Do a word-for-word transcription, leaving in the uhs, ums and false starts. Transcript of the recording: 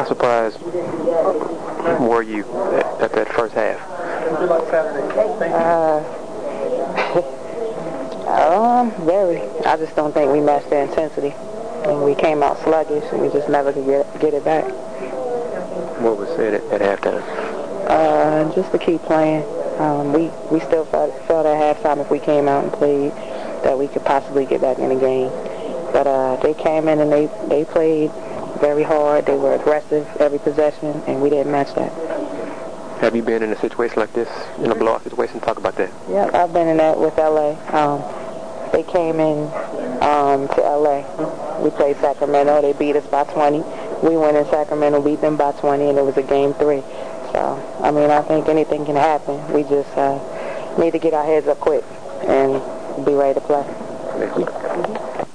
surprised were you at, at that first half? Uh, um, very. I just don't think we matched the intensity. And we came out sluggish, and we just never could get, get it back. What was said at, at halftime? Uh, just to keep playing. Um, we, we still felt, felt at halftime if we came out and played that we could possibly get back in the game. But uh, they came in and they, they played very hard. They were aggressive every possession, and we didn't match that. Have you been in a situation like this, in a blowout situation? Talk about that. Yeah, I've been in that with L A. Um, they came in um, to L A. We played Sacramento. They beat us by twenty. We went in Sacramento, beat them by twenty, and it was a game three. So, I mean, I think anything can happen. We just uh, need to get our heads up quick and be ready to play. Thank you.